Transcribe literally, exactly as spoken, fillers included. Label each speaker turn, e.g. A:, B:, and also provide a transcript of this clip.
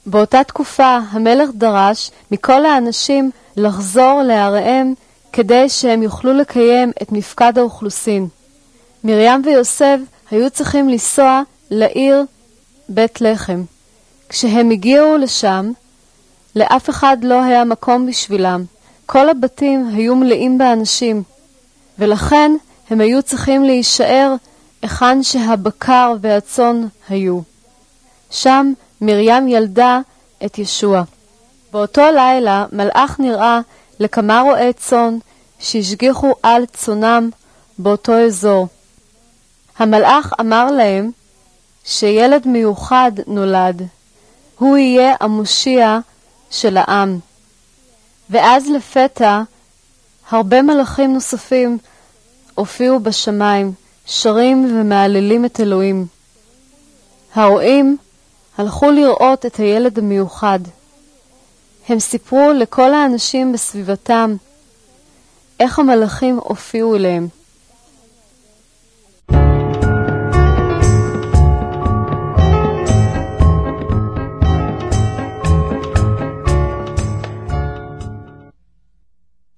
A: באותה תקופה המלך דרש מכל האנשים לחזור לעריהם כדי שהם יוכלו לקיים את מפקד האוכלוסין. מרים ויוסף היו צריכים לנסוע לעיר בית לחם. כשהם הגיעו לשם, לאף אחד לא היה מקום בשבילם. כל הבתים היו מלאים באנשים, ולכן הם היו צריכים להישאר היכן שהבקר והצאן היו. שם מרים ילדה את ישוע. באותו לילה מלאך נראה לכמה רועי צאן שהשגיחו על צאנם באותו אזור. המלאך אמר להם שילד מיוחד נולד, הוא יהיה המושיע של העם. ואז לפתע הרבה מלאכים נוספים הופיעו בשמיים, שרים ומעללים את אלוהים. הרועים הלכו לראות את הילד המיוחד. הם סיפרו לכל האנשים בסביבתם איך המלאכים הופיעו אליהם.